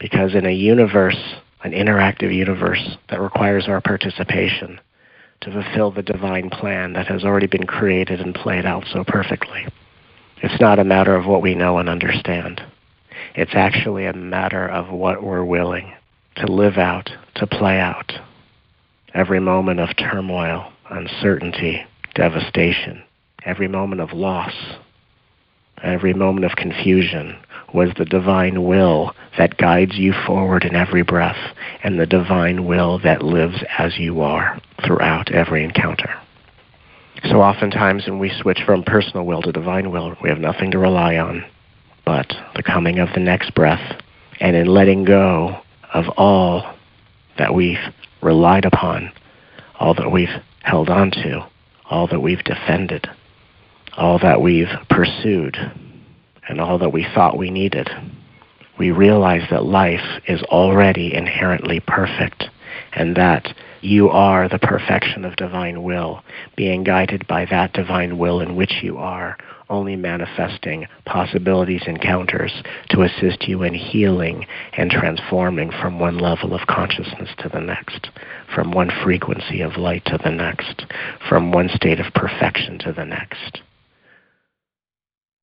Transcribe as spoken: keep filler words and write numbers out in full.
Because in a universe, an interactive universe that requires our participation to fulfill the divine plan that has already been created and played out so perfectly, it's not a matter of what we know and understand. It's actually a matter of what we're willing to live out, to play out. Every moment of turmoil, uncertainty, devastation, every moment of loss, every moment of confusion was the divine will that guides you forward in every breath, and the divine will that lives as you are throughout every encounter. So oftentimes when we switch from personal will to divine will, we have nothing to rely on but the coming of the next breath, and in letting go of all that we've relied upon, all that we've held on to, all that we've defended, all that we've pursued, and all that we thought we needed, we realize that life is already inherently perfect, and that you are the perfection of divine will, being guided by that divine will in which you are, only manifesting possibilities, encounters to assist you in healing and transforming from one level of consciousness to the next, from one frequency of light to the next, from one state of perfection to the next.